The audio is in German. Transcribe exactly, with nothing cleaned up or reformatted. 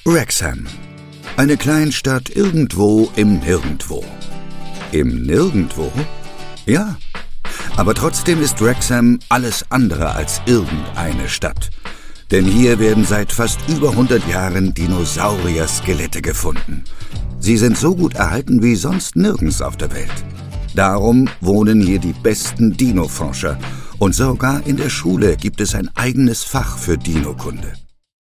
Wrexham. Eine Kleinstadt irgendwo im Nirgendwo. Im Nirgendwo? Ja. Aber trotzdem ist Wrexham alles andere als irgendeine Stadt. Denn hier werden seit fast über hundert Jahren Dinosaurier-Skelette gefunden. Sie sind so gut erhalten wie sonst nirgends auf der Welt. Darum wohnen hier die besten Dino-Forscher. Und sogar in der Schule gibt es ein eigenes Fach für Dinokunde.